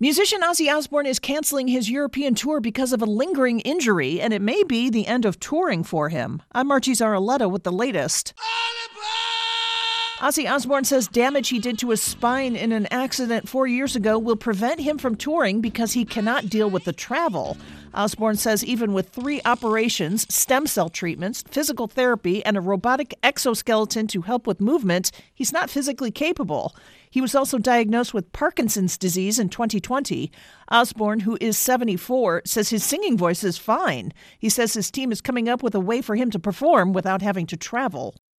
Musician Ozzy Osbourne is canceling his European tour because of a lingering injury, and it may be the end of touring for him. I'm Margie Zaraletta with the latest. Ozzy Osbourne says damage he did to his spine in an accident 4 years ago will prevent him from touring because he cannot deal with the travel. Osbourne says even with 3 operations, stem cell treatments, physical therapy, and a robotic exoskeleton to help with movement, he's not physically capable. He was also diagnosed with Parkinson's disease in 2020. Osbourne, who is 74, says his singing voice is fine. He says his team is coming up with a way for him to perform without having to travel.